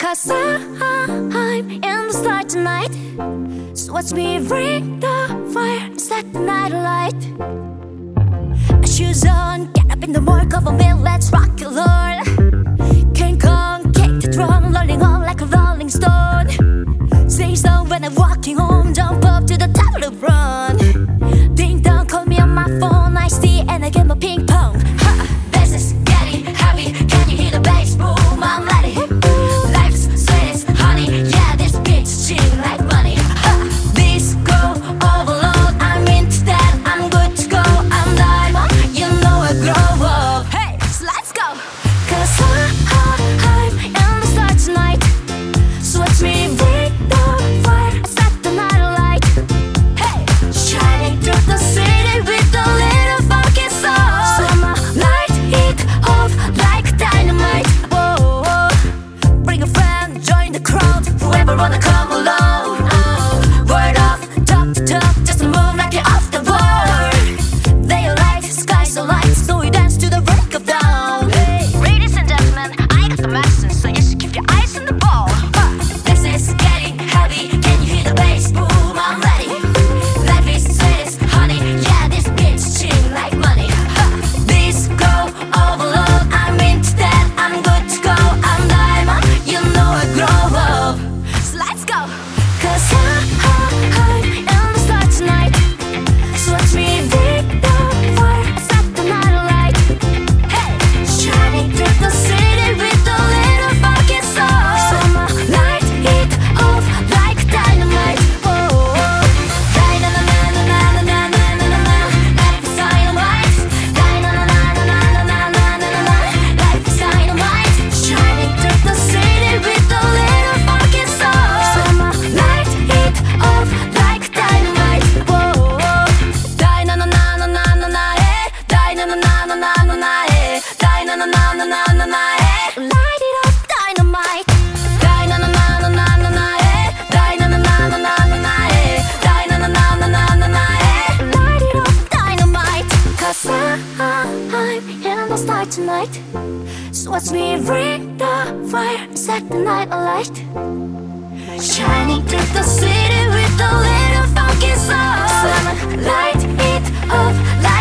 'Cause I'm in the start tonight. So watch me bring the fire, set the night alight. Shoes on, get up in the morgue of a mill, let's rock it, Lord. King Kong, kick the drum, rolling on like a rolling stone. Sing song when I'm walking home, jump up to the top of the run. Ding dong, call me on my phone, I see and I get my ping pong. Ha, this is getting heavy, can you hear the bass boom? I'm ready. Life's sweet as honey, yeah, this bitch cheap like money. Ha, disco overload, I'm into that, I'm good to go, I'm diamond, you know I grow up. Hey, so let's go. 'Cause I'm in the start tonight. So watch me bring the fire, set the night alight. Hey, shining through the city with a little funky soul. So I'ma light it up like dynamite. Whoa, whoa. Bring a friend, join the crowd, whoever wanna come along. Word up, talk to talk, just move like you're off the board. Day or light, sky so light, so we dance to the break of dawn. Hey. Ladies and gentlemen, I got the medicine, so you should keep your eyes on the ball. This is getting heavy, can you hear the bass boom? I'm ready. Life is sweet as honey, yeah, this bitch cheap like money. Disco overload, I'm into that, I'm good to go, I'm diamond, you know I grow up. So let's go. 'Cause I'm in the start tonight. So watch me bring the fire, set the night alight. Hey, shining through the city with a little funky soul. So I'ma light it up like dynamite. Oh, dynamite, life is dynamite. Dynamite, life is dynamite. Shining through the city with a little funky soul. So I'ma light it up like dynamite. Whoa, dynamite, light it up, dynamite. Light it up, dynamite. 'Cause I'm in the start tonight. So watch me bring the fire, set the night alight. Shining through the city with a little funky soul. So I'ma light it up like